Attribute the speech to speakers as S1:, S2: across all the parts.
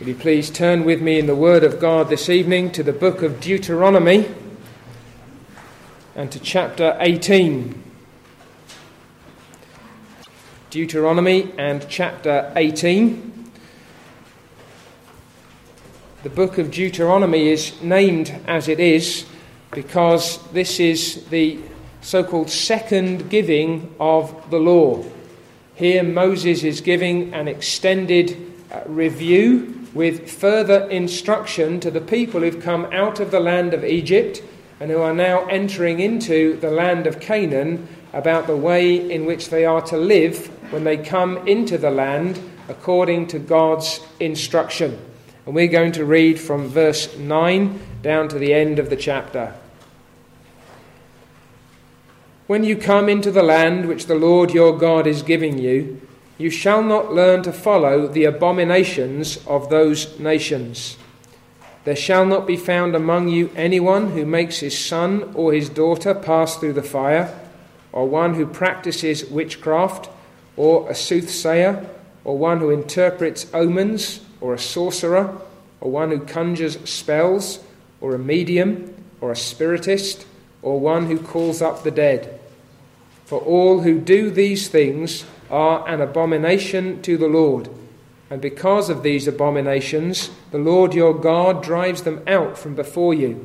S1: Will you please turn with me in the Word of God this evening to the book of Deuteronomy and to chapter 18. Deuteronomy and chapter 18. The book of Deuteronomy is named as it is because this is the so-called second giving of the law. Here Moses is giving an extended review with further instruction to the people who've come out of the land of Egypt and who are now entering into the land of Canaan about the way in which they are to live when they come into the land according to God's instruction. And we're going to read from verse 9 down to the end of the chapter. When you come into the land which the Lord your God is giving you, you shall not learn to follow the abominations of those nations. There shall not be found among you anyone who makes his son or his daughter pass through the fire, or one who practices witchcraft, or a soothsayer, or one who interprets omens, or a sorcerer, or one who conjures spells, or a medium, or a spiritist, or one who calls up the dead. For all who do these things are an abomination to the Lord, and because of these abominations, the Lord your God drives them out from before you.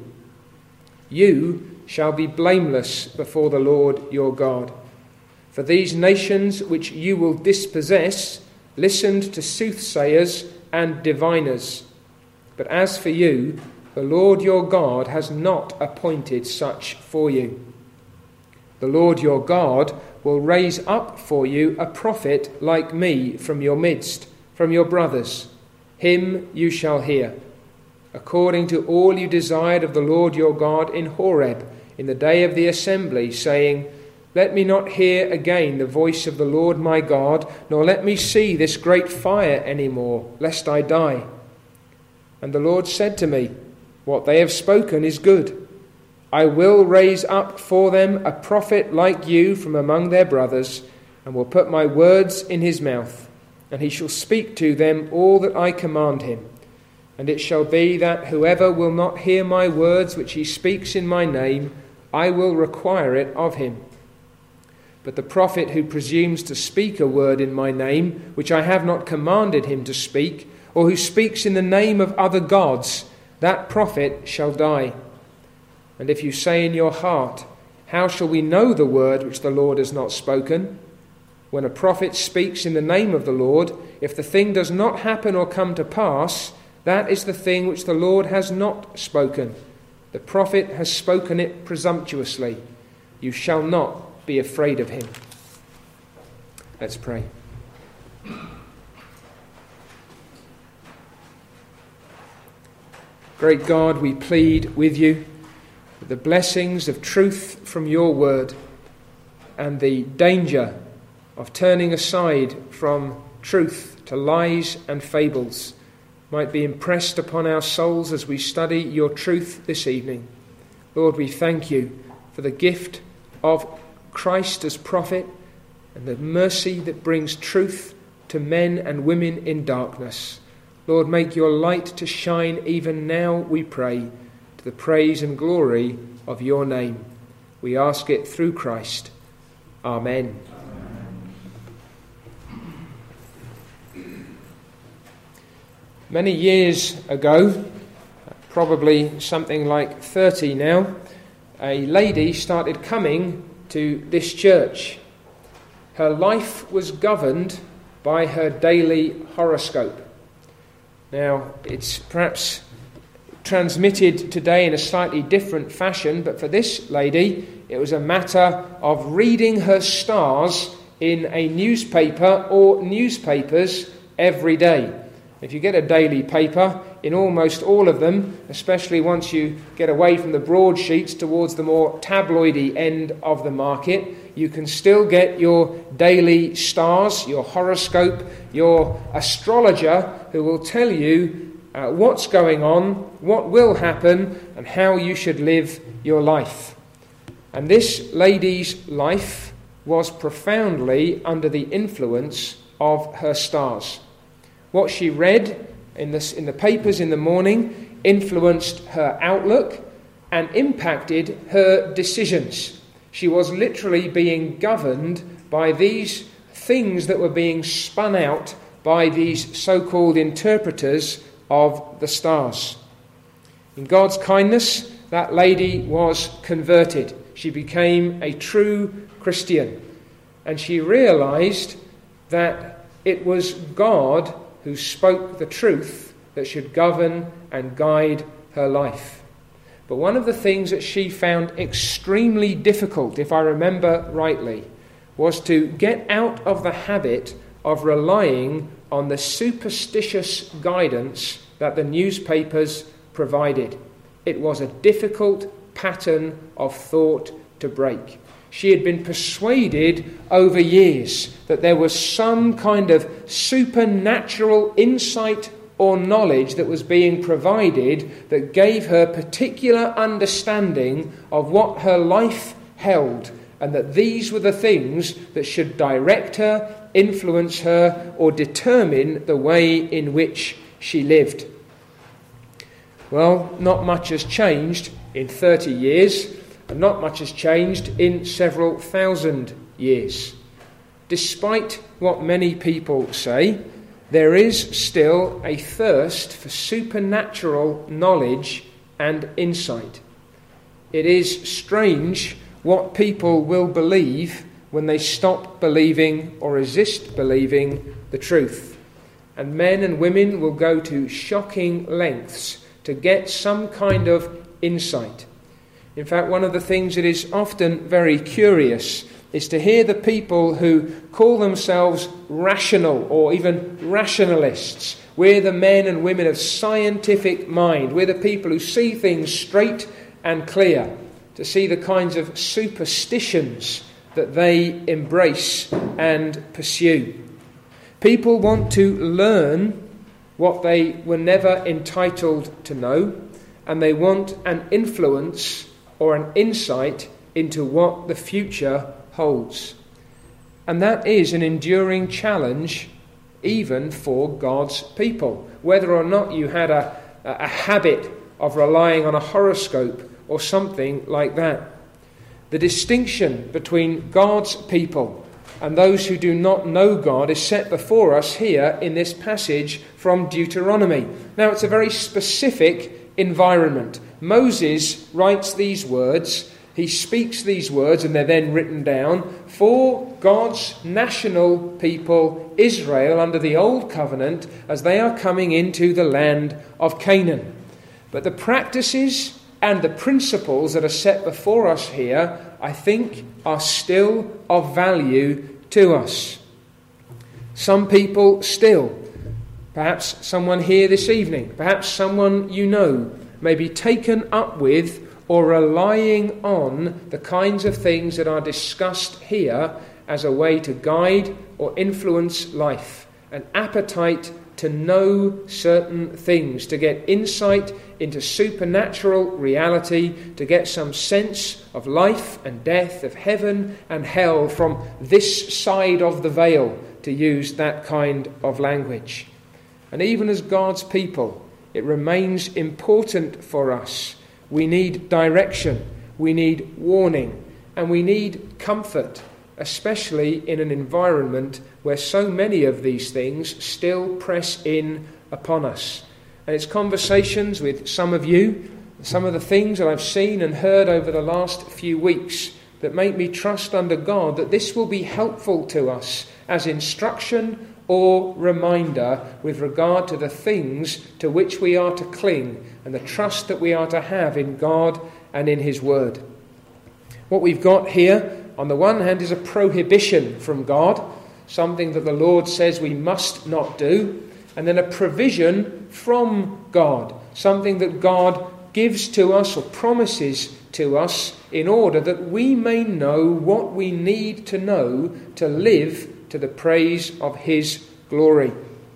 S1: You shall be blameless before the Lord your God. For these nations which you will dispossess listened to soothsayers and diviners. But as for you, the Lord your God has not appointed such for you. The Lord your God will raise up for you a prophet like me from your midst, from your brothers. Him you shall hear, according to all you desired of the Lord your God in Horeb, in the day of the assembly, saying, Let me not hear again the voice of the Lord my God, nor let me see this great fire any more, lest I die. And the Lord said to me, What they have spoken is good. I will raise up for them a prophet like you from among their brothers, and will put my words in his mouth, and he shall speak to them all that I command him. And it shall be that whoever will not hear my words which he speaks in my name, I will require it of him. But the prophet who presumes to speak a word in my name, which I have not commanded him to speak, or who speaks in the name of other gods, that prophet shall die. And if you say in your heart, How shall we know the word which the Lord has not spoken? When a prophet speaks in the name of the Lord, if the thing does not happen or come to pass, that is the thing which the Lord has not spoken. The prophet has spoken it presumptuously. You shall not be afraid of him. Let's pray. Great God, we plead with you the blessings of truth from your word and the danger of turning aside from truth to lies and fables might be impressed upon our souls as we study your truth this evening. Lord, we thank you for the gift of Christ as prophet and the mercy that brings truth to men and women in darkness. Lord, make your light to shine even now, we pray, to the praise and glory of your name. We ask it through Christ. Amen. Many years ago, probably something like 30 now, a lady started coming to this church. Her life was governed by her daily horoscope. Now, it's perhaps transmitted today in a slightly different fashion, but for this lady, it was a matter of reading her stars in a newspaper or newspapers every day. If you get a daily paper, in almost all of them, especially once you get away from the broadsheets towards the more tabloidy end of the market, you can still get your daily stars, your horoscope, your astrologer who will tell you what's going on, what will happen, and how you should live your life. And this lady's life was profoundly under the influence of her stars. What she read in the papers in the morning influenced her outlook and impacted her decisions. She was literally being governed by these things that were being spun out by these so-called interpreters of the stars. In God's kindness, that lady was converted. She became a true Christian. And she realized that it was God who spoke the truth that should govern and guide her life. But one of the things that she found extremely difficult, if I remember rightly, was to get out of the habit of relying on the superstitious guidance that the newspapers provided. It was a difficult pattern of thought to break. She had been persuaded over years that there was some kind of supernatural insight or knowledge that was being provided that gave her particular understanding of what her life held, and that these were the things that should direct her, influence her, or determine the way in which she lived. Well, not much has changed in 30 years, and not much has changed in several thousand years. Despite what many people say, there is still a thirst for supernatural knowledge and insight. It is strange what people will believe when they stop believing or resist believing the truth. And men and women will go to shocking lengths to get some kind of insight. In fact, one of the things that is often very curious is to hear the people who call themselves rational or even rationalists. We're the men and women of scientific mind. We're the people who see things straight and clear. To see the kinds of superstitions that they embrace and pursue. People want to learn what they were never entitled to know, and they want an influence or an insight into what the future holds. And that is an enduring challenge even for God's people. Whether or not you had a habit of relying on a horoscope or something like that. The distinction between God's people and those who do not know God is set before us here in this passage from Deuteronomy. Now, it's a very specific environment. Moses writes these words, he speaks these words, and they're then written down for God's national people, Israel, under the Old Covenant, as they are coming into the land of Canaan. But the practices and the principles that are set before us here, I think, are still of value to us. Some people still, perhaps someone here this evening, perhaps someone you know, may be taken up with or relying on the kinds of things that are discussed here as a way to guide or influence life, an appetite to know certain things, to get insight into supernatural reality, to get some sense of life and death, of heaven and hell from this side of the veil, to use that kind of language. And even as God's people, it remains important for us. We need direction, we need warning, and we need comfort, especially in an environment where so many of these things still press in upon us. And it's conversations with some of you, some of the things that I've seen and heard over the last few weeks that make me trust under God that this will be helpful to us as instruction or reminder with regard to the things to which we are to cling and the trust that we are to have in God and in His Word. What we've got here, on the one hand, is a prohibition from God, something that the Lord says we must not do, and then a provision from God, something that God gives to us or promises to us in order that we may know what we need to know to live to the praise of His glory.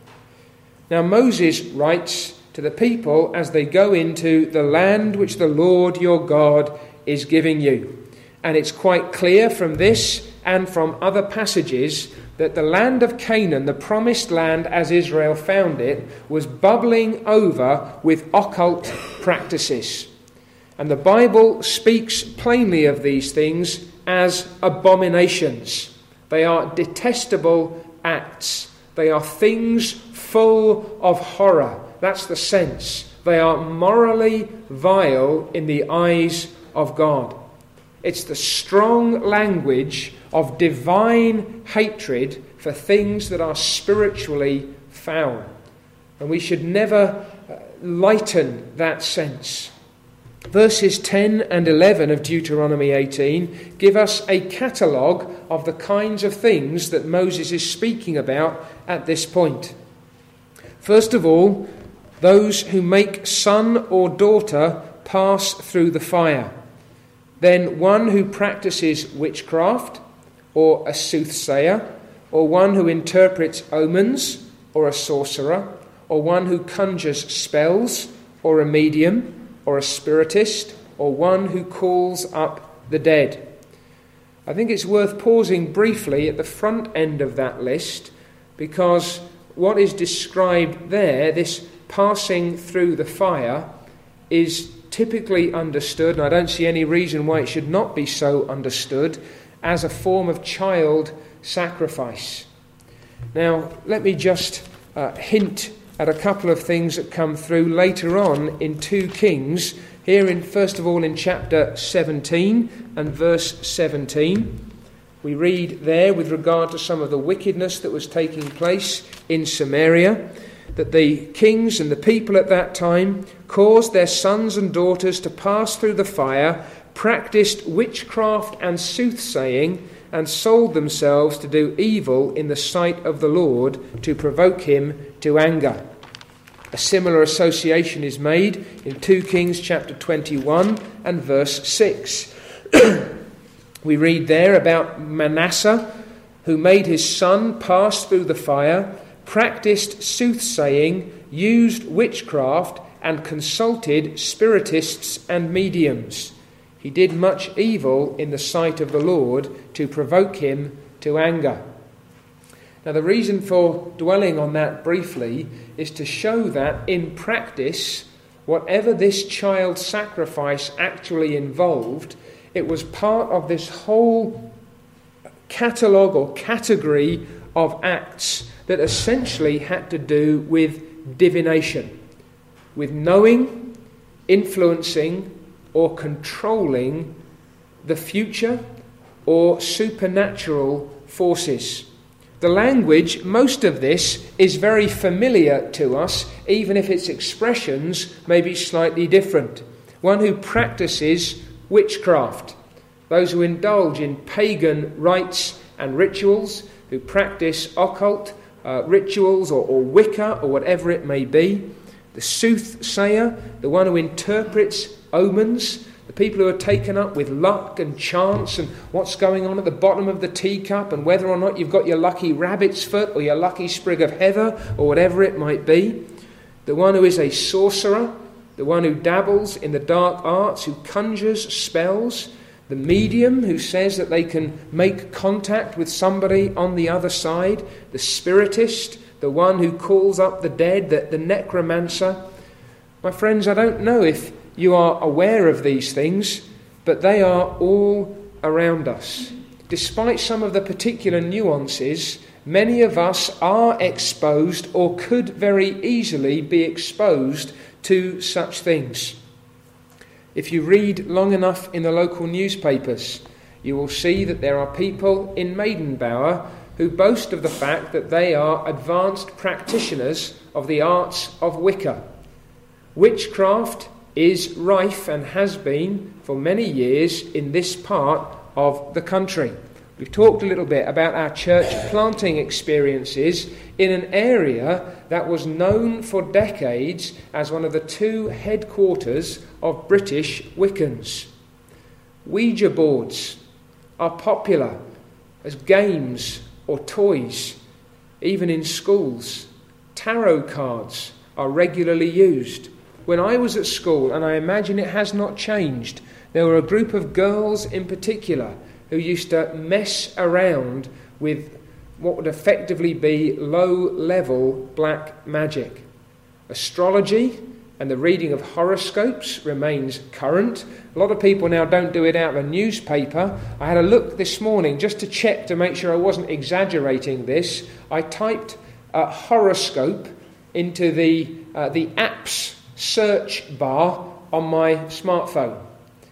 S1: Now Moses writes to the people as they go into the land which the Lord your God is giving you. And it's quite clear from this and from other passages that the land of Canaan, the promised land as Israel found it, was bubbling over with occult practices. And the Bible speaks plainly of these things as abominations. They are detestable acts. They are things full of horror. That's the sense. They are morally vile in the eyes of God. It's the strong language of divine hatred for things that are spiritually foul. And we should never lighten that sense. Verses 10 and 11 of Deuteronomy 18 give us a catalogue of the kinds of things that Moses is speaking about at this point. First of all, those who make son or daughter pass through the fire. Then one who practices witchcraft, or a soothsayer, or one who interprets omens, or a sorcerer, or one who conjures spells, or a medium, or a spiritist, or one who calls up the dead. I think it's worth pausing briefly at the front end of that list, because what is described there, this passing through the fire, is typically understood, and I don't see any reason why it should not be so understood, as a form of child sacrifice. Now, let me just hint at a couple of things that come through later on in 2 Kings, here first of all in chapter 17 and verse 17. We read there, with regard to some of the wickedness that was taking place in Samaria, that the kings and the people at that time caused their sons and daughters to pass through the fire, practiced witchcraft and soothsaying, and sold themselves to do evil in the sight of the Lord, to provoke him to anger. A similar association is made in 2 Kings chapter 21 and verse 6. We read there about Manasseh, who made his son pass through the fire, practiced soothsaying, used witchcraft, and consulted spiritists and mediums. He did much evil in the sight of the Lord to provoke him to anger. Now, the reason for dwelling on that briefly is to show that in practice, whatever this child sacrifice actually involved, it was part of this whole catalogue or category of acts that essentially had to do with divination, with knowing, influencing, or controlling the future or supernatural forces. The language, most of this, is very familiar to us, even if its expressions may be slightly different. One who practices witchcraft, those who indulge in pagan rites and rituals, who practice occult rituals or Wicca or whatever it may be. The soothsayer, the one who interprets omens, the people who are taken up with luck and chance and what's going on at the bottom of the teacup and whether or not you've got your lucky rabbit's foot or your lucky sprig of heather or whatever it might be. The one who is a sorcerer, the one who dabbles in the dark arts, who conjures spells, the medium who says that they can make contact with somebody on the other side, the spiritist, the one who calls up the dead, the necromancer. My friends, I don't know if you are aware of these things, but they are all around us. Despite some of the particular nuances, many of us are exposed or could very easily be exposed to such things. If you read long enough in the local newspapers, you will see that there are people in Maidenbower who boast of the fact that they are advanced practitioners of the arts of Wicca. Witchcraft is rife and has been for many years in this part of the country. We've talked a little bit about our church planting experiences in an area that was known for decades as one of the 2 headquarters of British Wiccans. Ouija boards are popular as games or toys, even in schools. Tarot cards are regularly used. When I was at school, and I imagine it has not changed, there were a group of girls in particular who used to mess around with what would effectively be low-level black magic. Astrology and the reading of horoscopes remains current. A lot of people now don't do it out of a newspaper. I had a look this morning just to check to make sure I wasn't exaggerating this. I typed horoscope into the apps search bar on my smartphone.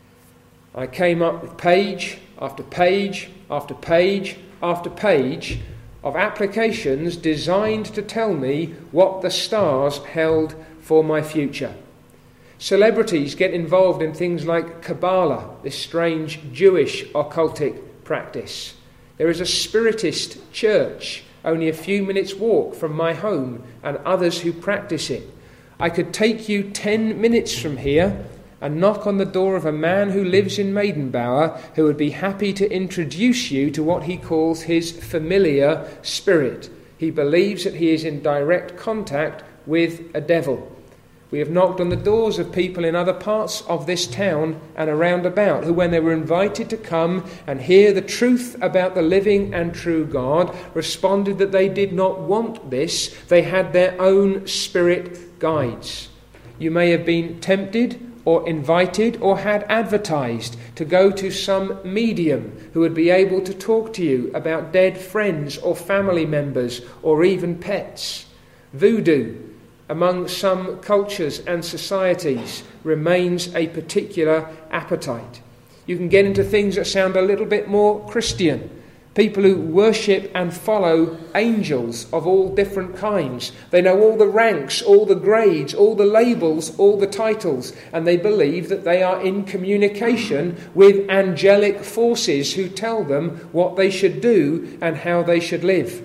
S1: I came up with page after page after page after page of applications designed to tell me what the stars held for my future. Celebrities get involved in things like Kabbalah, this strange Jewish occultic practice. There is a Spiritist church only a few minutes' walk from my home, and others who practice it. I could take you 10 minutes from here and knock on the door of a man who lives in Maidenbower, who would be happy to introduce you to what he calls his familiar spirit. He believes that he is in direct contact with a devil. We have knocked on the doors of people in other parts of this town and around about who, when they were invited to come and hear the truth about the living and true God, responded that they did not want this. They had their own spirit guides. You may have been tempted or invited or had advertised to go to some medium who would be able to talk to you about dead friends or family members or even pets. Voodoo, among some cultures and societies, remains a particular appetite. You can get into things that sound a little bit more Christian. People who worship and follow angels of all different kinds. They know all the ranks, all the grades, all the labels, all the titles, and they believe that they are in communication with angelic forces who tell them what they should do and how they should live.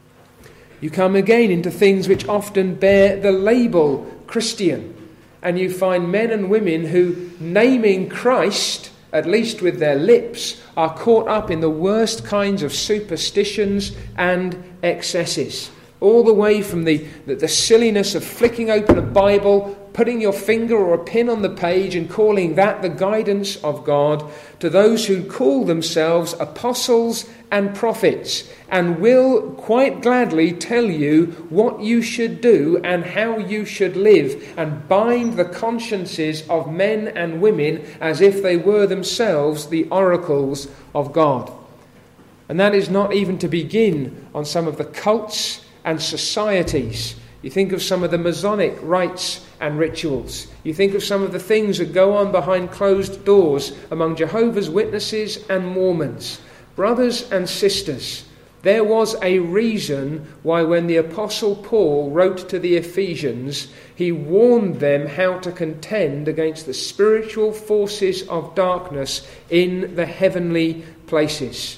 S1: You come again into things which often bear the label Christian, and you find men and women who, naming Christ, at least with their lips, are caught up in the worst kinds of superstitions and excesses. All the way from the silliness of flicking open a Bible, putting your finger or a pin on the page and calling that the guidance of God, to those who call themselves apostles and prophets and will quite gladly tell you what you should do and how you should live, and bind the consciences of men and women as if they were themselves the oracles of God. And that is not even to begin on some of the cults and societies. You think of some of the Masonic rites and rituals. You think of some of the things that go on behind closed doors among Jehovah's Witnesses and Mormons. Brothers and sisters, there was a reason why when the Apostle Paul wrote to the Ephesians, he warned them how to contend against the spiritual forces of darkness in the heavenly places.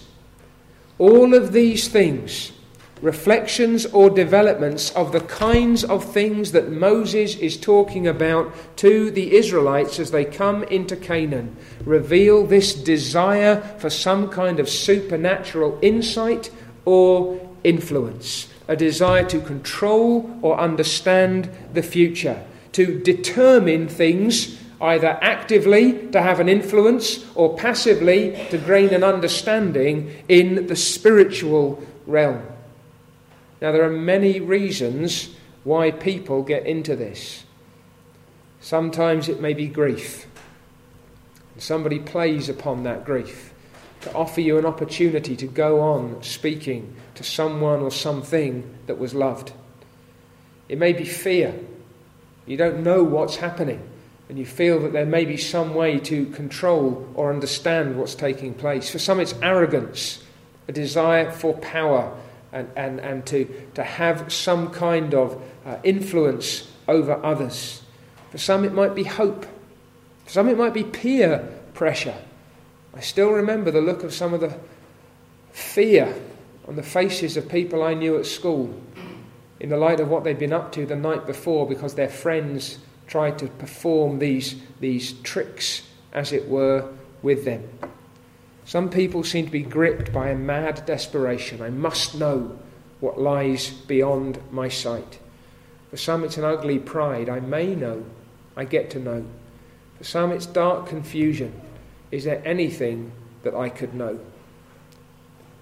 S1: All of these things, reflections or developments of the kinds of things that Moses is talking about to the Israelites as they come into Canaan, reveal this desire for some kind of supernatural insight or influence, a desire to control or understand the future, to determine things, either actively to have an influence or passively to gain an understanding in the spiritual realm. Now, there are many reasons why people get into this. Sometimes it may be grief. Somebody plays upon that grief to offer you an opportunity to go on speaking to someone or something that was loved. It may be fear. You don't know what's happening, and you feel that there may be some way to control or understand what's taking place. For some, it's arrogance, a desire for power, and to have some kind of influence over others. For some it might be hope. For some it might be peer pressure. I still remember the look of some of the fear on the faces of people I knew at school in the light of what they'd been up to the night before, because their friends tried to perform these tricks, as it were, with them. Some people seem to be gripped by a mad desperation. I must know what lies beyond my sight. For some it's an ugly pride. I may know. I get to know. For some it's dark confusion. Is there anything that I could know?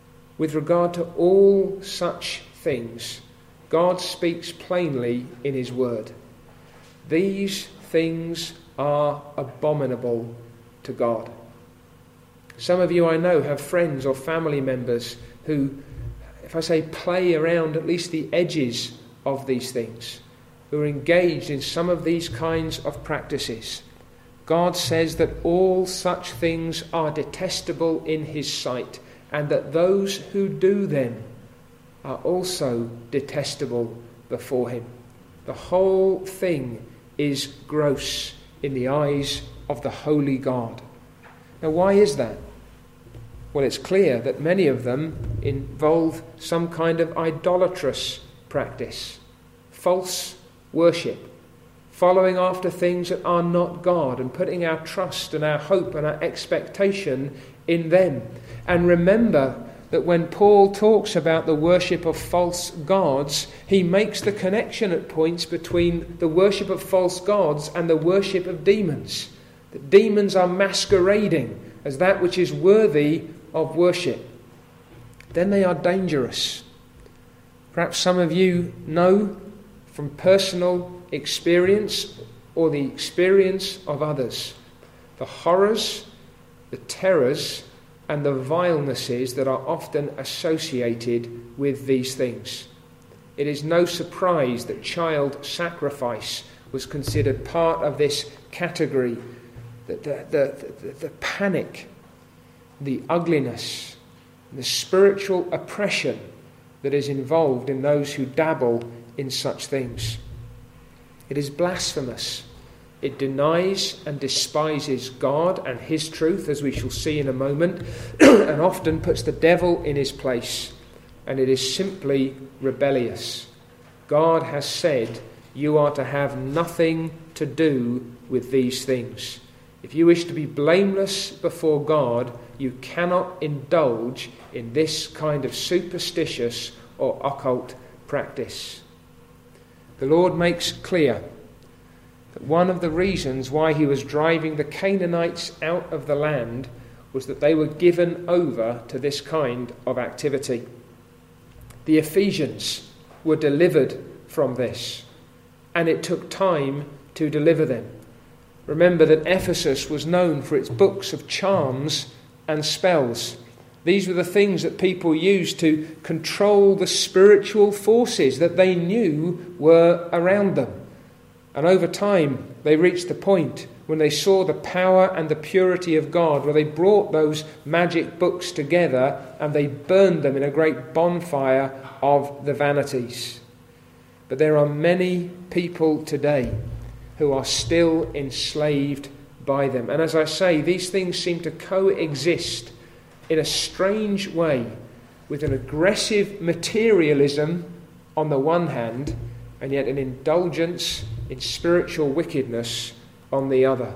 S1: with regard to all such things, God speaks plainly in his word. These things are abominable to God. Some of you I know have friends or family members who, if I say play around at least the edges of these things, who are engaged in some of these kinds of practices. God says that all such things are detestable in his sight, and that those who do them are also detestable before him. The whole thing is gross in the eyes of the holy God. Now, why is that? Well, it's clear that many of them involve some kind of idolatrous practice, false worship, following after things that are not God and putting our trust and our hope and our expectation in them. And remember that when Paul talks about the worship of false gods, he makes the connection at points between the worship of false gods and the worship of demons. The demons are masquerading as that which is worthy of worship. Then they are dangerous. Perhaps some of you know from personal experience or the experience of others the horrors, the terrors, and the vilenesses that are often associated with these things. It is no surprise that child sacrifice was considered part of this category. The panic, the ugliness, the spiritual oppression that is involved in those who dabble in such things. It is blasphemous. It denies and despises God and his truth, as we shall see in a moment, and often puts the devil in his place. And it is simply rebellious. God has said, you are to have nothing to do with these things. If you wish to be blameless before God, you cannot indulge in this kind of superstitious or occult practice. The Lord makes clear that one of the reasons why he was driving the Canaanites out of the land was that they were given over to this kind of activity. The Ephesians were delivered from this, and it took time to deliver them. Remember that Ephesus was known for its books of charms and spells. These were the things that people used to control the spiritual forces that they knew were around them. And over time, they reached the point when they saw the power and the purity of God, where they brought those magic books together and they burned them in a great bonfire of the vanities. But there are many people today who are still enslaved by them. And as I say, these things seem to coexist in a strange way with an aggressive materialism on the one hand, and yet an indulgence in spiritual wickedness on the other.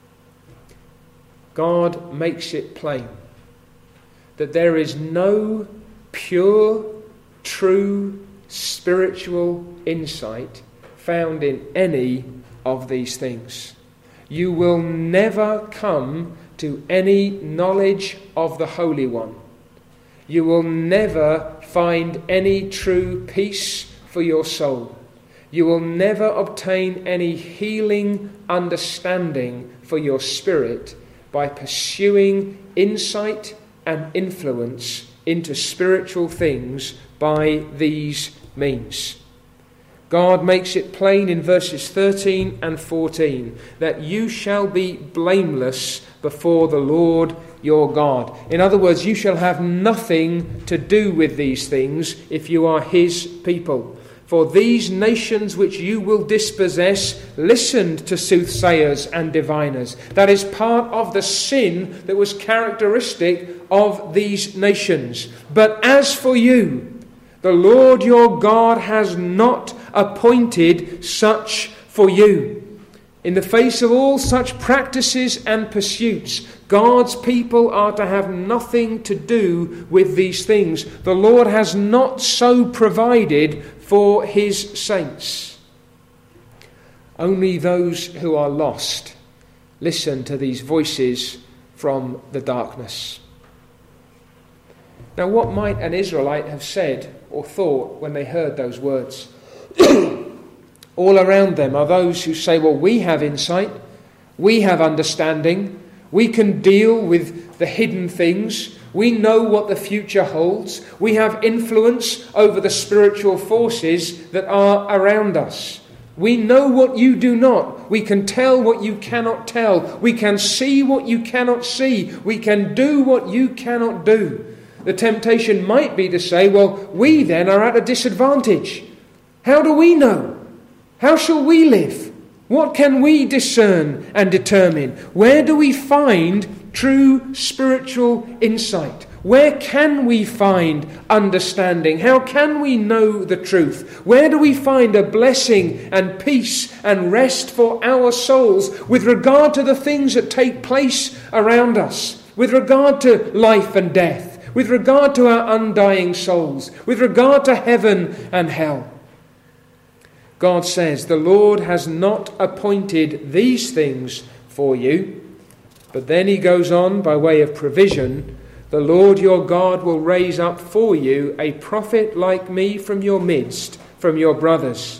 S1: God makes it plain that there is no pure, true, spiritual insight found in any of these things. You will never come to any knowledge of the Holy One. You will never find any true peace for your soul. You will never obtain any healing understanding for your spirit by pursuing insight and influence into spiritual things by these means. God makes it plain in verses 13 and 14 that you shall be blameless before the Lord your God. In other words, you shall have nothing to do with these things if you are his people. For these nations which you will dispossess listened to soothsayers and diviners. That is part of the sin that was characteristic of these nations. But as for you, the Lord your God has not appointed such for you. In the face of all such practices and pursuits, God's people are to have nothing to do with these things. The Lord has not so provided for his saints. Only those who are lost listen to these voices from the darkness. Now, what might an Israelite have said or thought when they heard those words? All around them are those who say, well, we have insight, we have understanding, we can deal with the hidden things, we know what the future holds, we have influence over the spiritual forces that are around us. We know what you do not. We can tell what you cannot tell. We can see what you cannot see. We can do what you cannot do. The temptation might be to say, well, we then are at a disadvantage. How do we know? How shall we live? What can we discern and determine? Where do we find true spiritual insight? Where can we find understanding? How can we know the truth? Where do we find a blessing and peace and rest for our souls with regard to the things that take place around us, with regard to life and death, with regard to our undying souls, with regard to heaven and hell? God says, the Lord has not appointed these things for you. But then he goes on by way of provision, the Lord your God will raise up for you a prophet like me from your midst, from your brothers.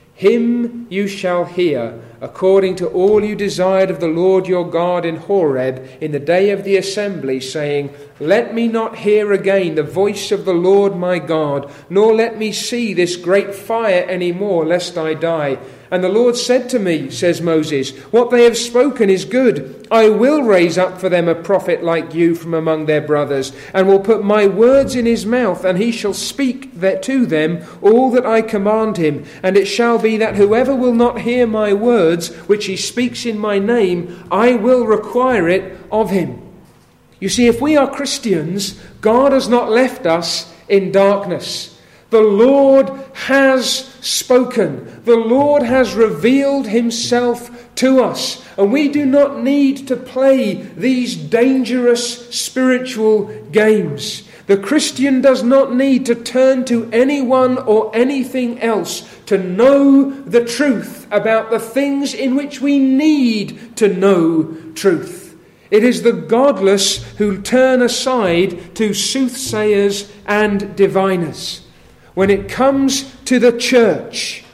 S1: Him you shall hear, according to all you desired of the Lord your God in Horeb, in the day of the assembly, saying, let me not hear again the voice of the Lord my God, nor let me see this great fire any more, lest I die. And the Lord said to me, says Moses, what they have spoken is good. I will raise up for them a prophet like you from among their brothers, and will put my words in his mouth, and he shall speak to them all that I command him. And it shall be that whoever will not hear my words, which he speaks in my name, I will require it of him. You see, if we are Christians, God has not left us in darkness. The Lord has spoken. The Lord has revealed himself to us. And we do not need to play these dangerous spiritual games. The Christian does not need to turn to anyone or anything else to know the truth about the things in which we need to know truth. It is the godless who turn aside to soothsayers and diviners. When it comes to the church,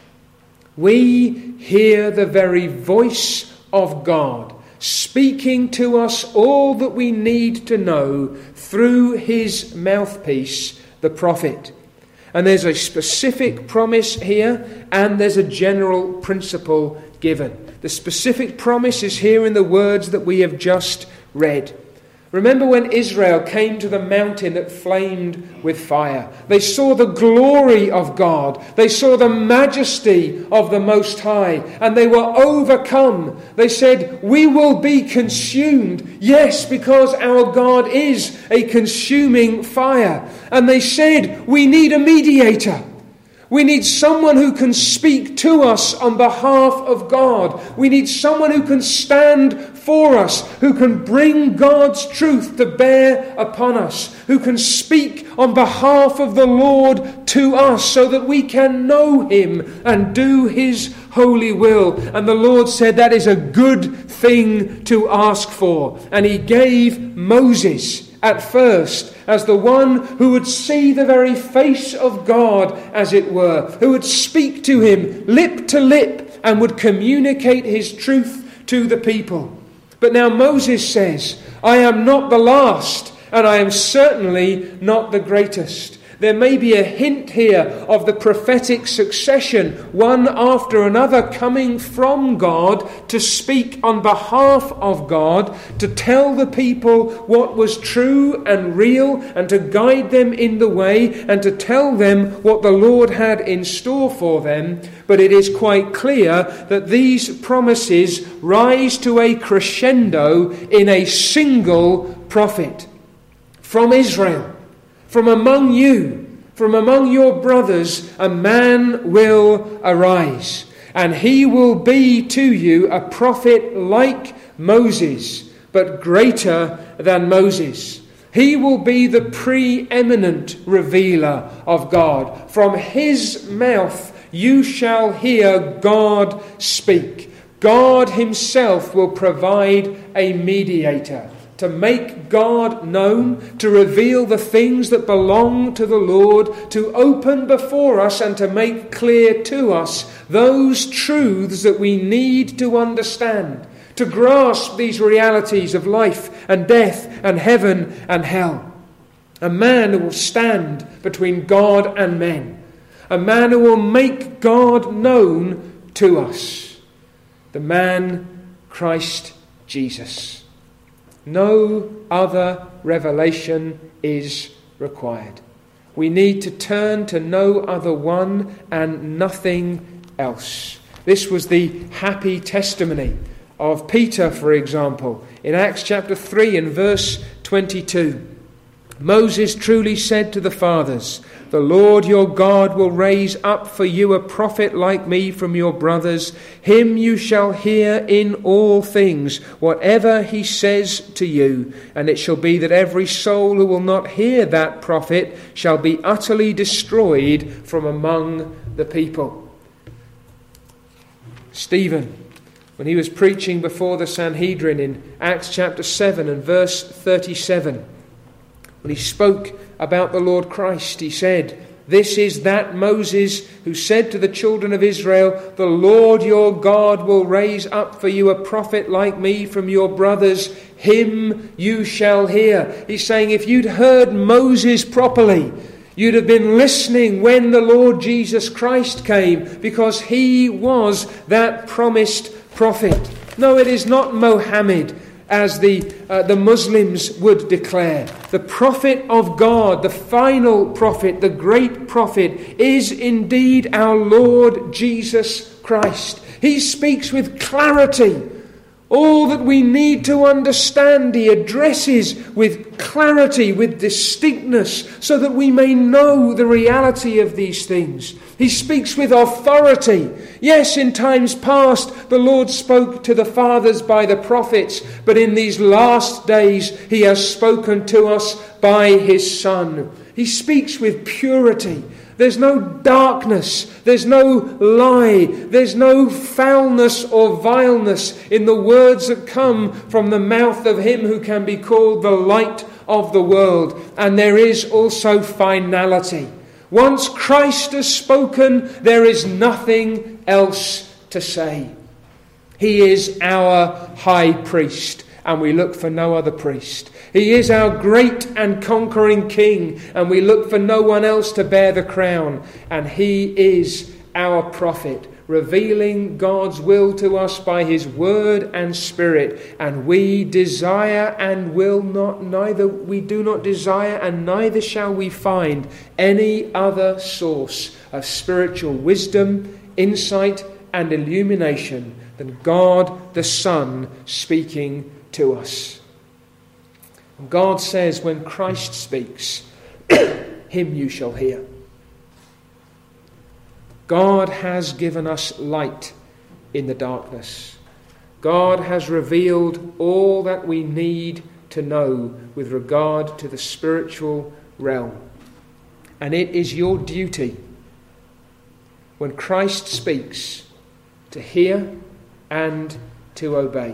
S1: we hear the very voice of God speaking to us all that we need to know through his mouthpiece, the prophet. And there's a specific promise here, and there's a general principle given. The specific promise is here in the words that we have just read. Remember when Israel came to the mountain that flamed with fire? They saw the glory of God. They saw the majesty of the Most High. And they were overcome. They said, we will be consumed. Yes, because our God is a consuming fire. And they said, we need a mediator. We need someone who can speak to us on behalf of God. We need someone who can stand for us, who can bring God's truth to bear upon us, who can speak on behalf of the Lord to us so that we can know him and do his holy will. And the Lord said that is a good thing to ask for. And he gave Moses at first as the one who would see the very face of God, as it were, who would speak to him lip to lip and would communicate his truth to the people. But now Moses says, I am not the last, and I am certainly not the greatest. There may be a hint here of the prophetic succession, one after another coming from God to speak on behalf of God, to tell the people what was true and real, and to guide them in the way, and to tell them what the Lord had in store for them. But it is quite clear that these promises rise to a crescendo in a single prophet. From Israel, from among you, from among your brothers, a man will arise, and he will be to you a prophet like Moses, but greater than Moses. He will be the preeminent revealer of God. From his mouth you shall hear God speak. God himself will provide a mediator to make God known, to reveal the things that belong to the Lord, to open before us and to make clear to us those truths that we need to understand, to grasp these realities of life and death and heaven and hell. A man who will stand between God and men. A man who will make God known to us. The man, Christ Jesus. No other revelation is required. We need to turn to no other one and nothing else. This was the happy testimony of Peter, for example, in Acts chapter 3 and verse 22. Moses truly said to the fathers, "The Lord your God will raise up for you a prophet like me from your brothers. Him you shall hear in all things, whatever he says to you. And it shall be that every soul who will not hear that prophet shall be utterly destroyed from among the people." Stephen, when he was preaching before the Sanhedrin in Acts chapter 7 and verse 37, when he spoke about the Lord Christ, he said, "This is that Moses who said to the children of Israel, 'The Lord your God will raise up for you a prophet like me from your brothers. Him you shall hear.'" He's saying if you'd heard Moses properly, you'd have been listening when the Lord Jesus Christ came, because he was that promised prophet. No, it is not Mohammed, as the Muslims would declare. The prophet of God, the final prophet, the great prophet, is indeed our Lord Jesus Christ. He speaks with clarity. All that we need to understand, he addresses with clarity, with distinctness, so that we may know the reality of these things. He speaks with authority. Yes, in times past, the Lord spoke to the fathers by the prophets, but in these last days, he has spoken to us by his Son. He speaks with purity. There's no darkness, there's no lie, there's no foulness or vileness in the words that come from the mouth of him who can be called the light of the world. And there is also finality. Once Christ has spoken, there is nothing else to say. He is our high priest, and we look for no other priest. He is our great and conquering king, and we look for no one else to bear the crown. And he is our prophet, revealing God's will to us by his word and spirit. And we desire and will not, we do not desire and neither shall we find any other source of spiritual wisdom, insight and illumination than God the Son speaking to us. God says when Christ speaks, him you shall hear. God has given us light in the darkness. God has revealed all that we need to know with regard to the spiritual realm. And it is your duty, when Christ speaks, to hear and to obey.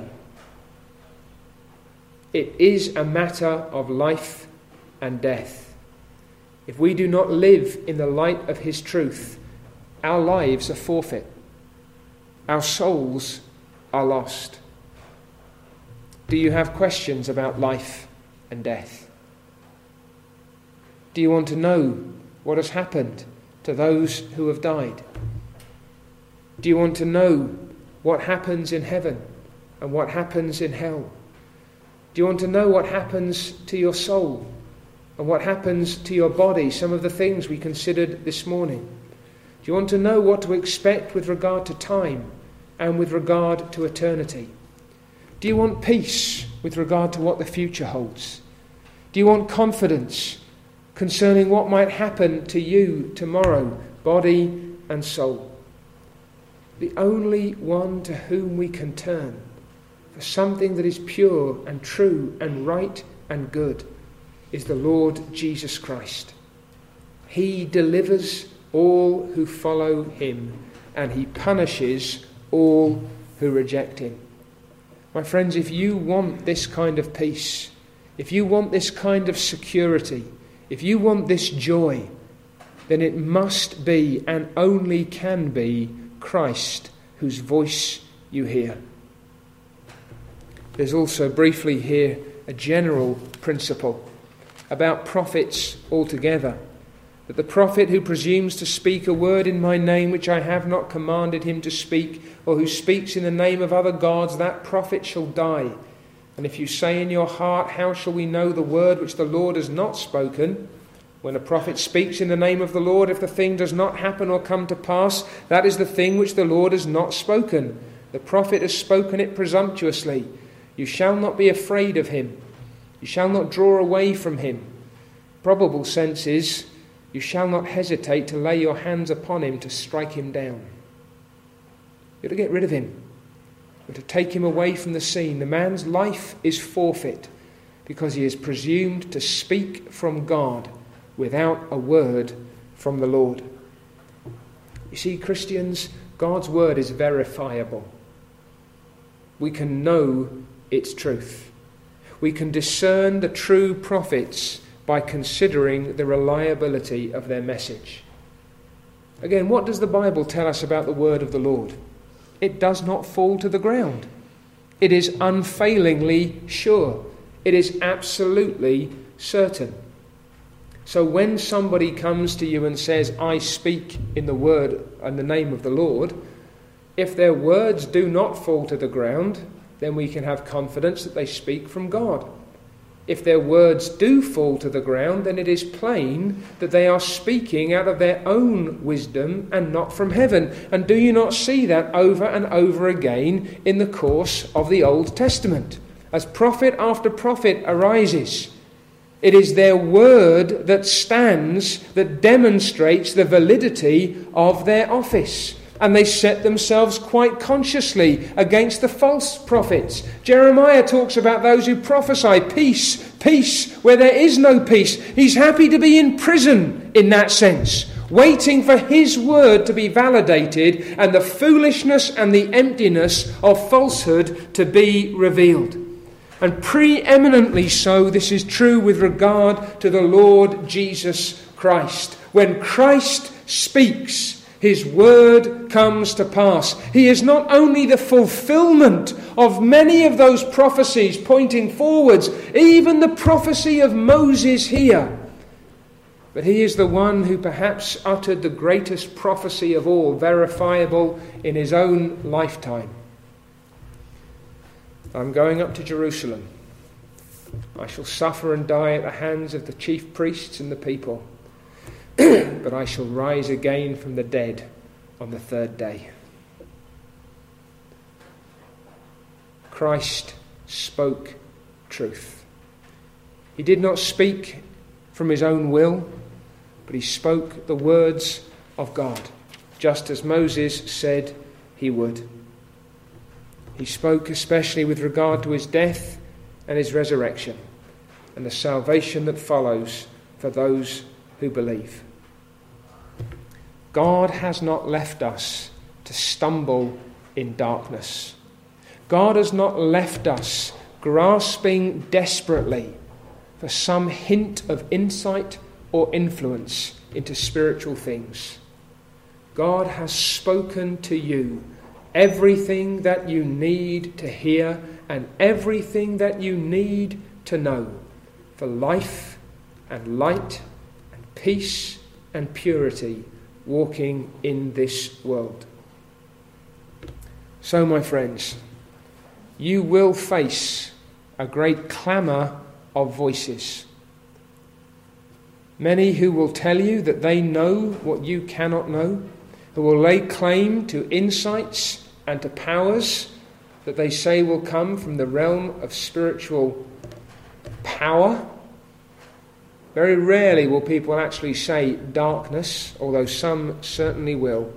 S1: It is a matter of life and death. If we do not live in the light of his truth, our lives are forfeit. Our souls are lost. Do you have questions about life and death? Do you want to know what has happened to those who have died? Do you want to know what happens in heaven and what happens in hell? Do you want to know what happens to your soul and what happens to your body? Some of the things we considered this morning. Do you want to know what to expect with regard to time and with regard to eternity? Do you want peace with regard to what the future holds? Do you want confidence concerning what might happen to you tomorrow, body and soul? The only one to whom we can turn for something that is pure and true and right and good is the Lord Jesus Christ. He delivers all who follow him, and he punishes all who reject him. My friends, if you want this kind of peace, if you want this kind of security, if you want this joy, then it must be and only can be Christ whose voice you hear. There's also briefly here a general principle about prophets altogether, that the prophet who presumes to speak a word in my name which I have not commanded him to speak, or who speaks in the name of other gods, that prophet shall die. And if you say in your heart, how shall we know the word which the Lord has not spoken? When a prophet speaks in the name of the Lord, if the thing does not happen or come to pass, that is the thing which the Lord has not spoken. The prophet has spoken it presumptuously. You shall not be afraid of him. You shall not draw away from him. Probable sense is, you shall not hesitate to lay your hands upon him to strike him down. You're to get rid of him. You're to take him away from the scene. The man's life is forfeit because he has presumed to speak from God without a word from the Lord. You see, Christians, God's word is verifiable. We can know its truth. We can discern the true prophets by considering the reliability of their message. Again, what does the Bible tell us about the word of the Lord? It does not fall to the ground. It is unfailingly sure. It is absolutely certain. So when somebody comes to you and says, I speak in the word and the name of the Lord, if their words do not fall to the ground, then we can have confidence that they speak from God. If their words do fall to the ground, then it is plain that they are speaking out of their own wisdom and not from heaven. And do you not see that over and over again in the course of the Old Testament? As prophet after prophet arises, it is their word that stands, that demonstrates the validity of their office. And they set themselves quite consciously against the false prophets. Jeremiah talks about those who prophesy peace, peace, where there is no peace. He's happy to be in prison in that sense, waiting for his word to be validated and the foolishness and the emptiness of falsehood to be revealed. And preeminently so, this is true with regard to the Lord Jesus Christ. When Christ speaks, his word comes to pass. He is not only the fulfillment of many of those prophecies pointing forwards, even the prophecy of Moses here, but he is the one who perhaps uttered the greatest prophecy of all, verifiable in his own lifetime. I'm going up to Jerusalem. I shall suffer and die at the hands of the chief priests and the people. But I shall rise again from the dead on the third day. Christ spoke truth. He did not speak from his own will, but he spoke the words of God, just as Moses said he would. He spoke especially with regard to his death and his resurrection, and the salvation that follows for those who believe. God has not left us to stumble in darkness. God has not left us grasping desperately for some hint of insight or influence into spiritual things. God has spoken to you everything that you need to hear and everything that you need to know for life and light and peace and purity walking in this world. So, my friends, you will face a great clamour of voices. Many who will tell you that they know what you cannot know, who will lay claim to insights and to powers that they say will come from the realm of spiritual power. Very rarely will people actually say darkness, although some certainly will.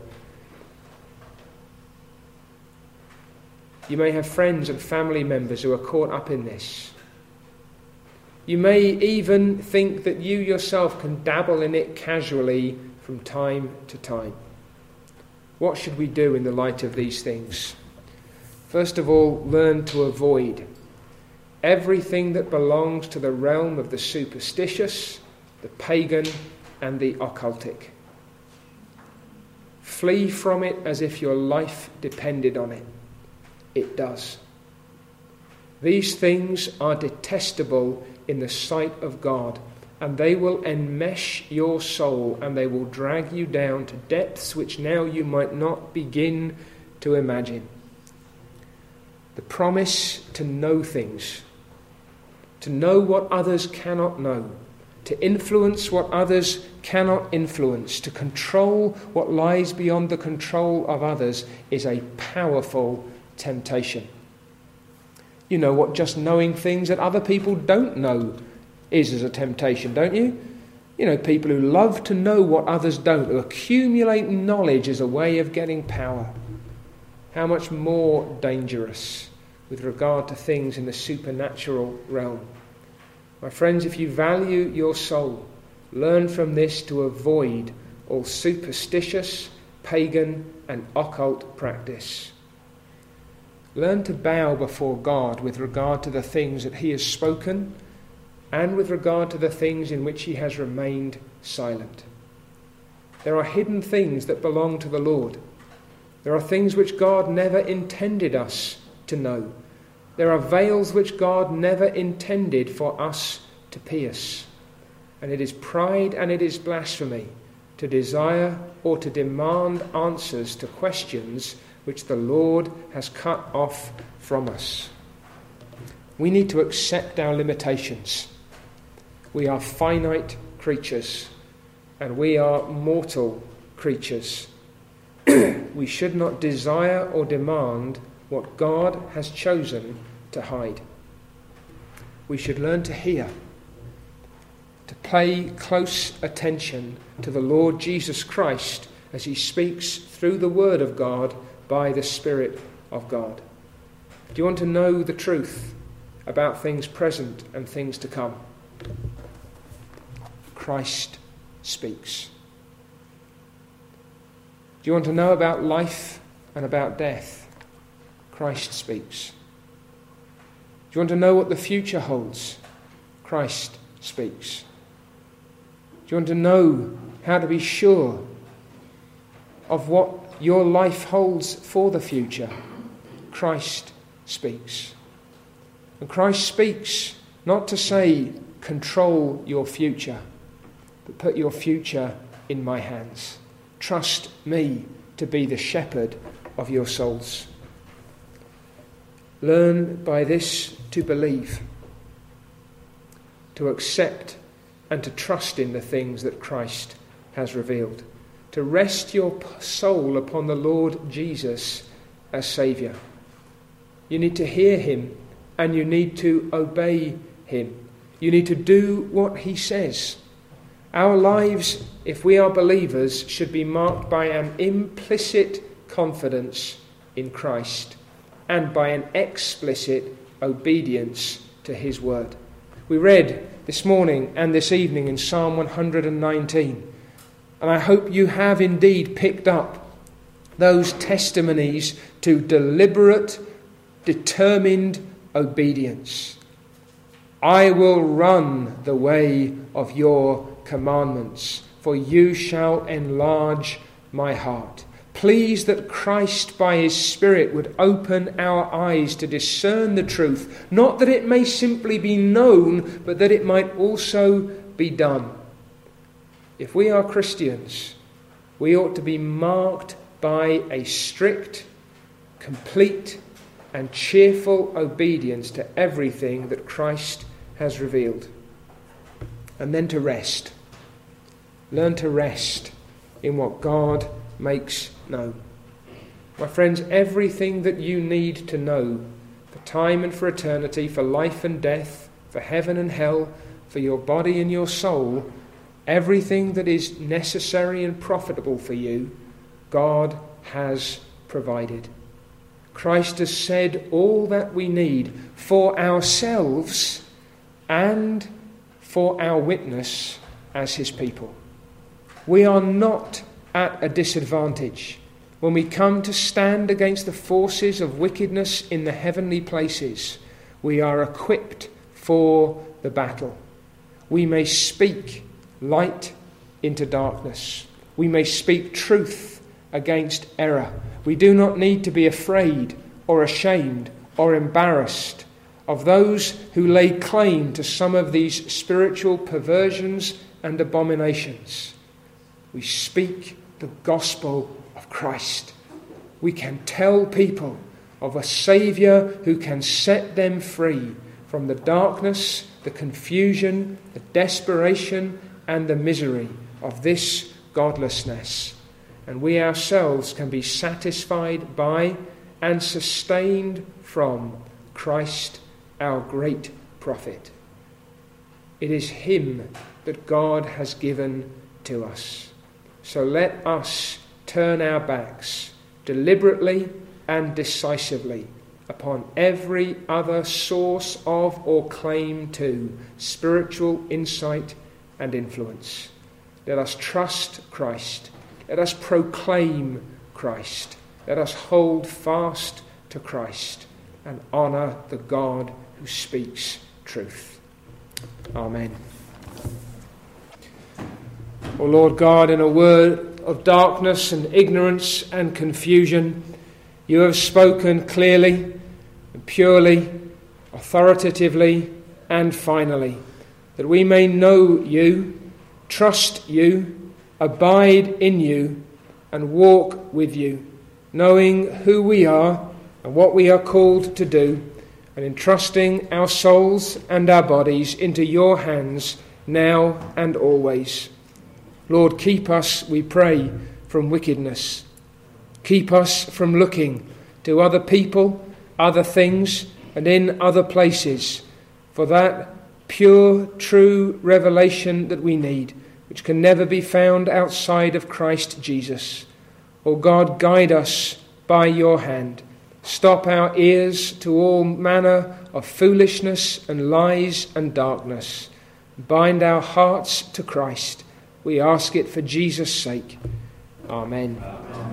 S1: You may have friends and family members who are caught up in this. You may even think that you yourself can dabble in it casually from time to time. What should we do in the light of these things? First of all, learn to avoid. everything that belongs to the realm of the superstitious, the pagan, and the occultic. Flee from it as if your life depended on it. It does. These things are detestable in the sight of God, and they will enmesh your soul, and they will drag you down to depths which now you might not begin to imagine. The promise to know things, to know what others cannot know, to influence what others cannot influence, to control what lies beyond the control of others, is a powerful temptation. You know what just knowing things that other people don't know is as a temptation, don't you? You know, people who love to know what others don't, who accumulate knowledge as a way of getting power. How much more dangerous with regard to things in the supernatural realm. My friends, if you value your soul, learn from this to avoid all superstitious, pagan, and occult practice. Learn to bow before God with regard to the things that he has spoken and with regard to the things in which he has remained silent. There are hidden things that belong to the Lord. There are things which God never intended us to know. There are veils which God never intended for us to pierce. And it is pride and it is blasphemy to desire or to demand answers to questions which the Lord has cut off from us. We need to accept our limitations. We are finite creatures, and we are mortal creatures. We should not desire or demand what God has chosen to hide. We should learn to hear, to pay close attention to the Lord Jesus Christ as he speaks through the Word of God by the Spirit of God. Do you want to know the truth about things present and things to come? Christ speaks. Do you want to know about life and about death? Christ speaks. Do you want to know what the future holds? Christ speaks. Do you want to know how to be sure of what your life holds for the future? Christ speaks. And Christ speaks not to say, control your future, but put your future in my hands. Trust me to be the shepherd of your souls. Learn by this to believe, to accept and to trust in the things that Christ has revealed, to rest your soul upon the Lord Jesus as Saviour. You need to hear him and you need to obey him. You need to do what he says. Our lives, if we are believers, should be marked by an implicit confidence in Christ and by an explicit obedience to his word. We read this morning and this evening in Psalm 119, and I hope you have indeed picked up those testimonies to deliberate, determined obedience. I will run the way of your commandments, for you shall enlarge my heart. Please that Christ by his Spirit would open our eyes to discern the truth, not that it may simply be known, but that it might also be done. If we are Christians, we ought to be marked by a strict, complete, and cheerful obedience to everything that Christ has revealed. And then to rest. Learn to rest in what God makes known. My friends, everything that you need to know for time and for eternity, for life and death, for heaven and hell, for your body and your soul, everything that is necessary and profitable for you, God has provided. Christ has said all that we need for ourselves and for our witness as his people. We are not at a disadvantage when we come to stand against the forces of wickedness in the heavenly places. we are equipped for the battle. We may speak light into darkness. We may speak truth against error. We do not need to be afraid or ashamed or embarrassed of those who lay claim to some of these spiritual perversions and abominations. We speak the gospel of Christ. We can tell people of a Saviour who can set them free from the darkness, the confusion, the desperation and the misery of this godlessness. And we ourselves can be satisfied by and sustained from Christ, our great prophet. It is him that God has given to us. So let us turn our backs deliberately and decisively upon every other source of or claim to spiritual insight and influence. Let us trust Christ. Let us proclaim Christ. Let us hold fast to Christ and honour the God who speaks truth. Amen. O Lord God, in a word of darkness and ignorance and confusion, you have spoken clearly and purely, authoritatively and finally, that we may know you, trust you, abide in you, and walk with you, knowing who we are and what we are called to do, and entrusting our souls and our bodies into your hands now and always. Lord, keep us, we pray, from wickedness. Keep us from looking to other people, other things, and in other places for that pure, true revelation that we need, which can never be found outside of Christ Jesus. O God, guide us by your hand. Stop our ears to all manner of foolishness and lies and darkness. Bind our hearts to Christ. We ask it for Jesus' sake. Amen.